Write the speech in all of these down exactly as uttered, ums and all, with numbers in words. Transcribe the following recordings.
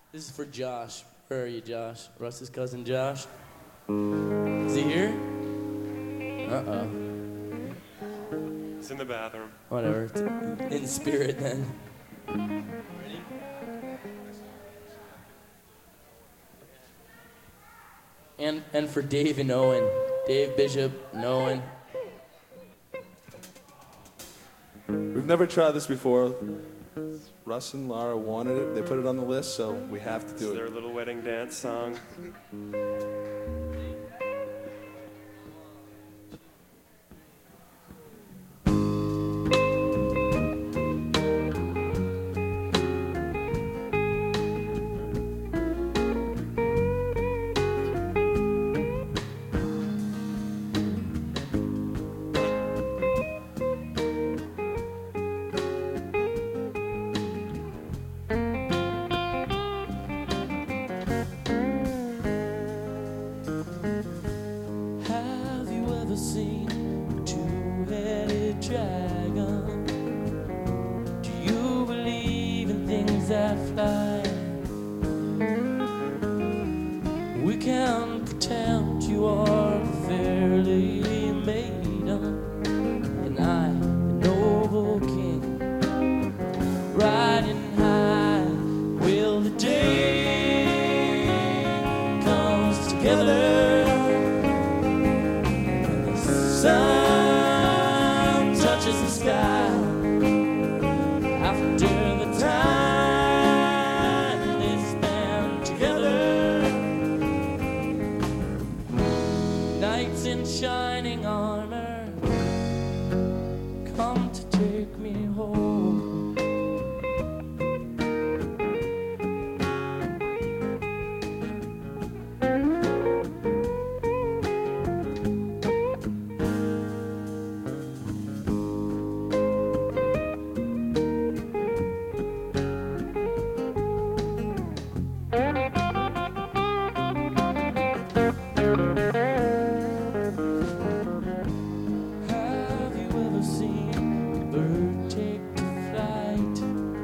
This is for Josh. Where are you, Josh? Russ's cousin Josh. Is he here? Uh-oh. It's in the bathroom. Whatever. It's in spirit then. Ready? And and for Dave and Owen. Dave, Bishop, and Owen. We've never tried this before. Russ and Laura wanted it. They put it on the list, so we have to It's do their it. little wedding dance song. Have you ever seen a two-headed dragon? Do you believe in things that fly? We can pretend you are fairly maiden, and I, a noble king, riding high. Will the day comes together? Sun touches the sky after the time they spend together. Knights in shining armor come to take me home. Have you ever seen a bird take to flight?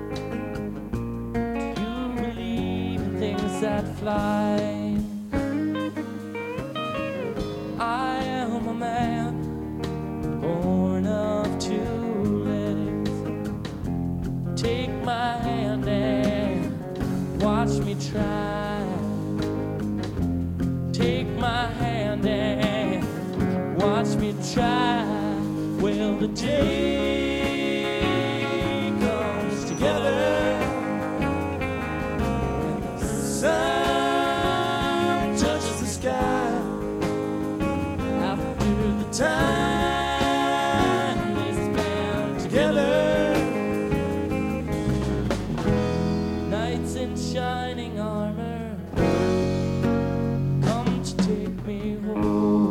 Do you believe in things that fly? I am a man born of two legs. Take my hand and watch me try. Take my hand and watch me try. Well, the day comes together and the sun touches the sky after the time they spend together. Knights in shining armor come to take me home.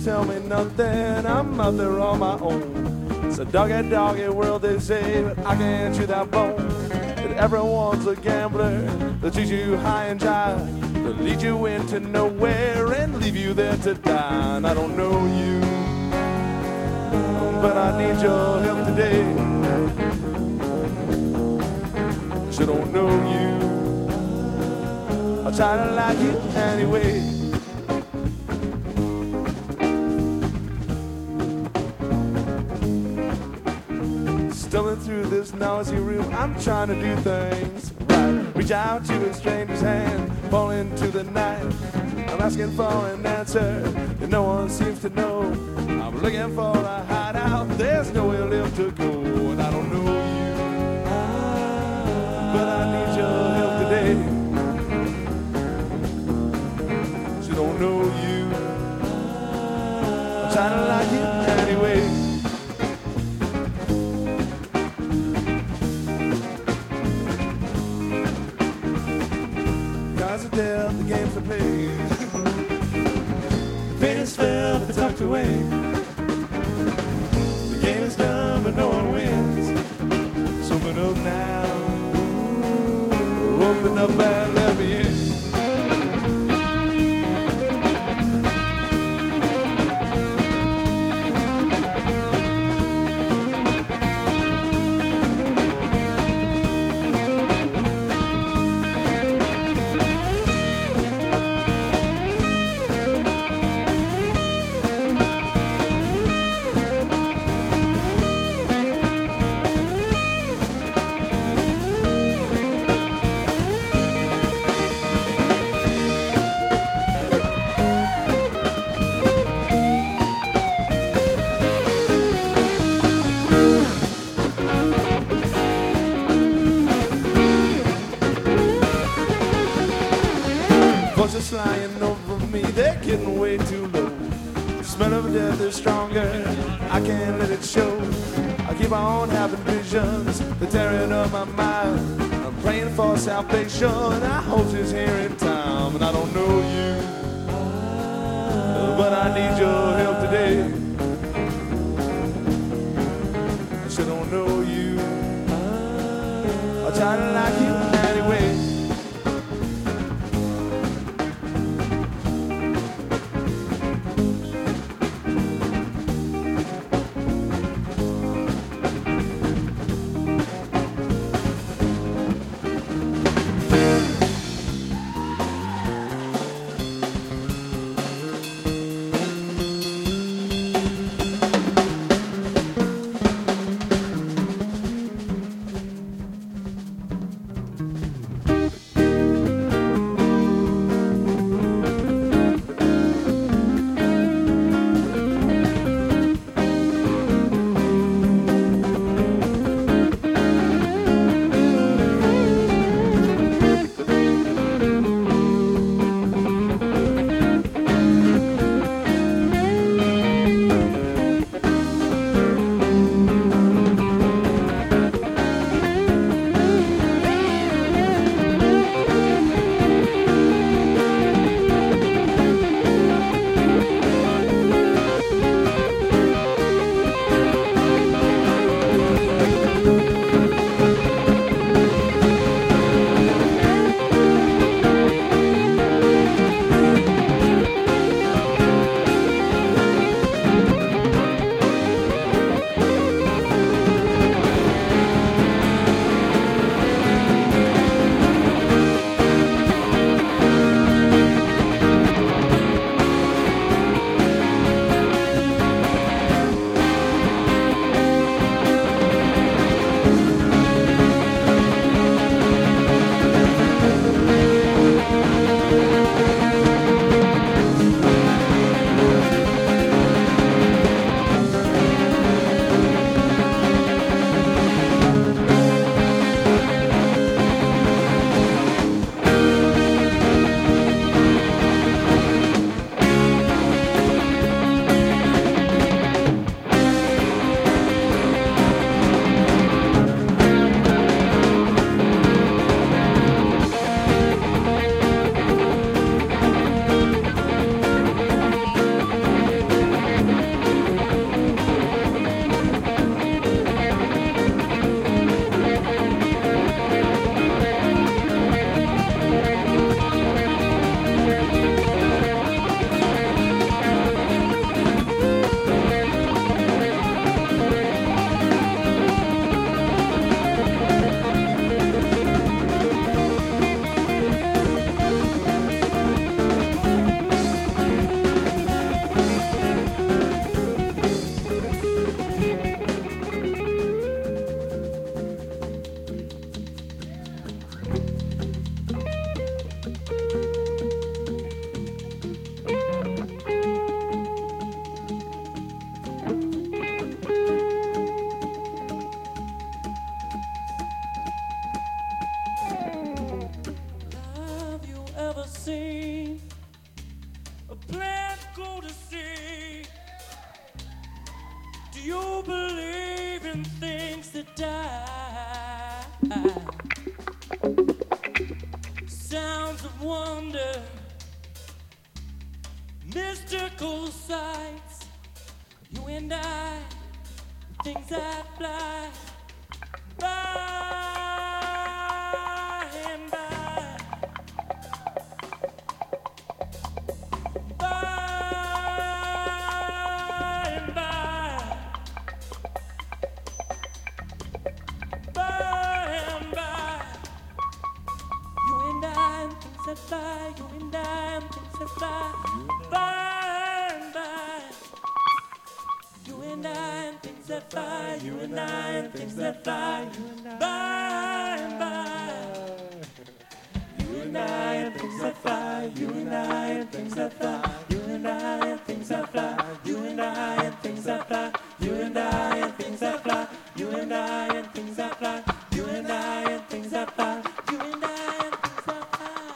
tell me nothing. I'm out there on my own. It's a doggy doggy world they say, but I can't chew that bone. That everyone's a gambler. They'll treat you high and dry. They'll lead you into nowhere and leave you there to die. And I don't know you, but I need your help today. She don't know you. I'll try to like you anyway. Stumbling through this noisy room, I'm trying to do things right. Reach out to a stranger's hand, fall into the night. I'm asking for an answer that no one seems to know. I'm looking for a hideout, there's nowhere left to go. And I don't know you, but I need your help today. She don't know you, I'm trying to like you anyway. Cards are dealt, the games are played. The pain is felt, but tucked away. The game is done, but no one wins. So open up now, open up and let me in. Voices flying over me, they're getting way too low. The smell of death is stronger, I can't let it show. I keep on having visions, they're tearing up my mind. I'm praying for salvation, I hope she's here in time. And I don't know you, but I need your help today. She don't know you, I'll try to like you anyway. you believe in things that die. Sounds of wonder, mystical sights. You and I, things that fly by and by. By and by. By and by. You and I and things that fly. You and I and things that fly. By and by. You and I and things that fly. You and I and things that fly. By and by. You and I and things that fly. You and I and things that fly. You and I and things that fly. You and I and things that fly. You and I and things that fly. You and I and things that fly. You and I and things that fly. You and I and things that fly.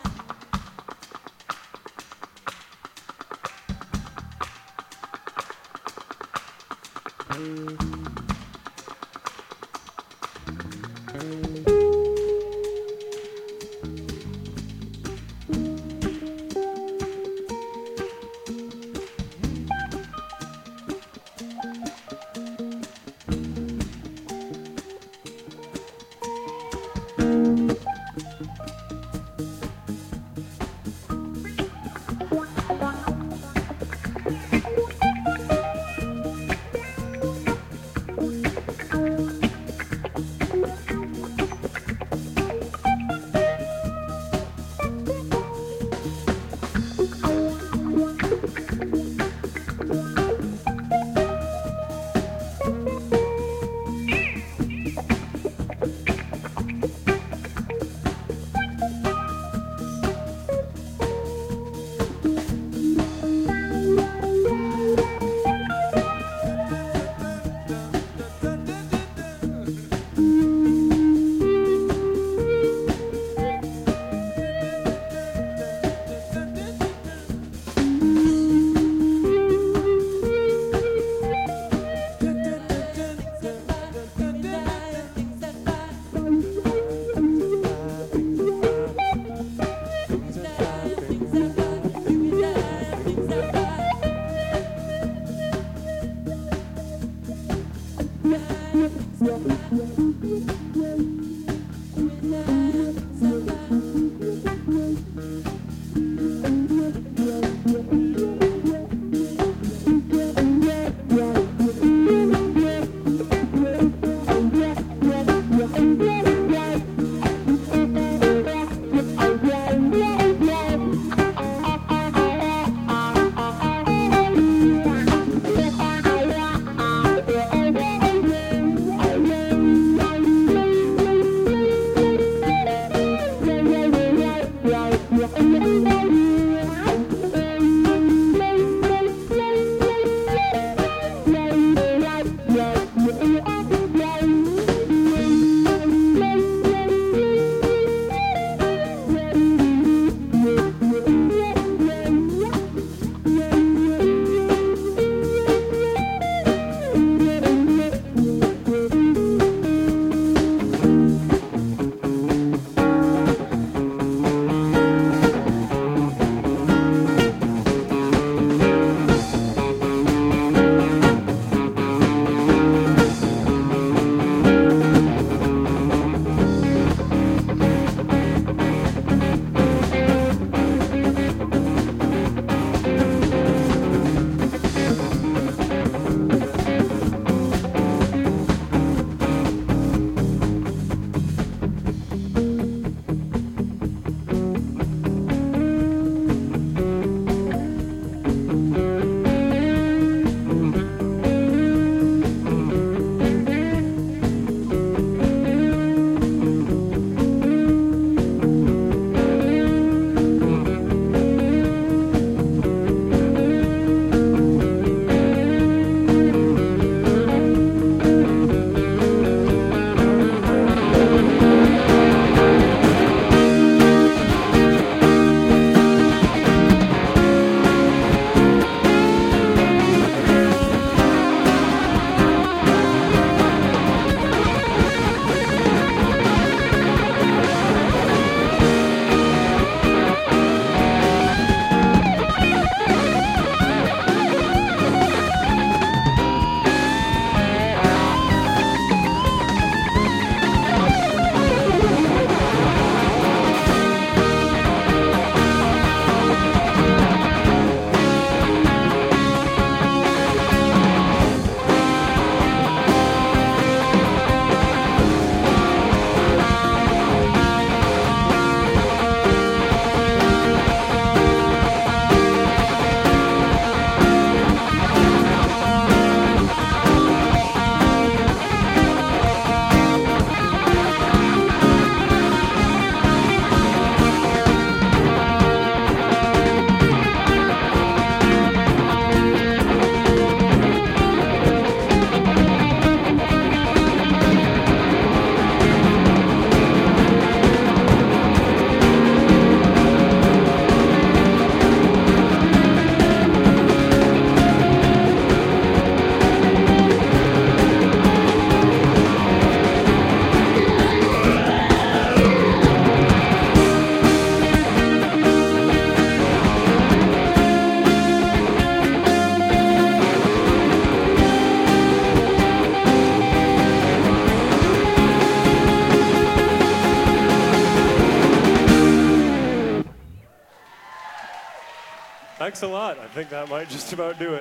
Thanks a lot. I think that might just about do it.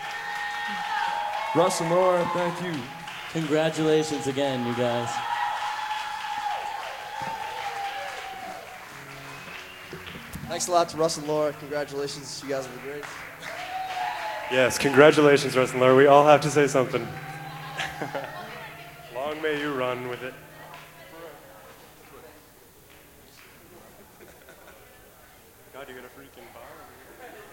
Russ and Laura, thank you. Congratulations again, you guys. Thanks a lot to Russ and Laura. Congratulations. You guys were great. Yes, congratulations, Russ and Laura. We all have to say something. Long may you run with it. God, you got a freaking bar.